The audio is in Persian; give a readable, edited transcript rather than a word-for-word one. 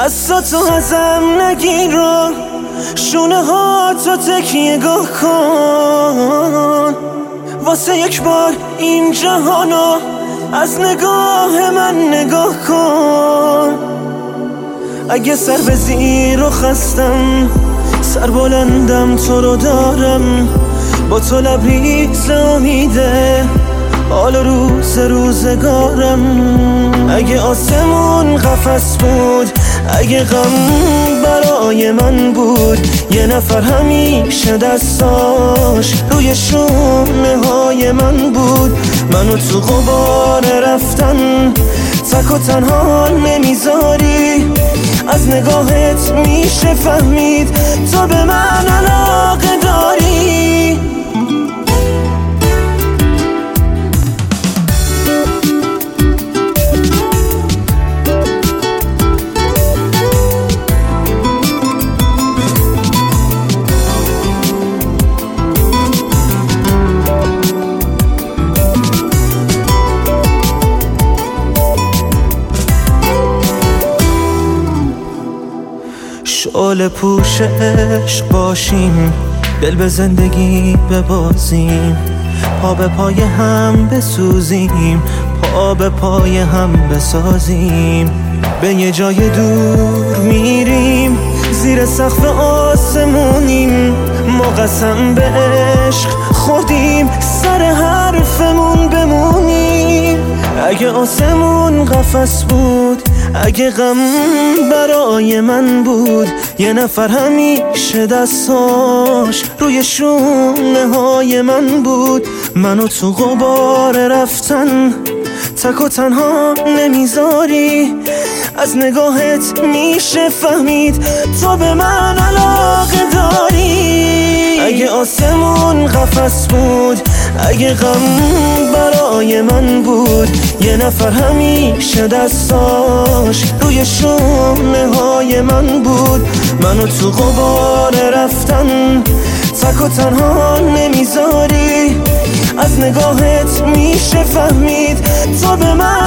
دستاتو ازم نگیر و شونه ها تو تکیه‌گاه کن، واسه یک بار این جهانو از نگاه من نگاه کن. اگه سر به زیر و خستم، سر بلندم تو رو دارم، با تو لبریز امیده حال روز روزگارم. اگه آسمون قفس بود، اگه غم برای من بود، یه نفر همیشه دستاش روی شونه های من بود. منو تو غبار رفتن تک و تنها نمیذاری، از نگاهت میشه فهمید تو به من علاقه داری. شعله پوش عشق باشیم، دل به زندگی ببازیم، پا به پای هم بسوزیم، پا به پای هم بسازیم. به یه جای دور میریم، زیر سقف آسمونیم، ما قسم به عشق خوردیم سر حرفمون بمونیم. اگه آسمون قفس بود، اگه غم برای من بود، یه نفر همیشه دستاش روی شونه های من بود. منو تو غبار رفتن تک و تنها نمیذاری، از نگاهت میشه فهمید تو به من علاقه داری. اگه آسمون قفس بود، اگه غم برای من بود، یه نفر همیشه دستاش روی شونه های من بود. منو تو غبار رفتن تک و تنها نمیذاری، از نگاهت میشه فهمید تو به من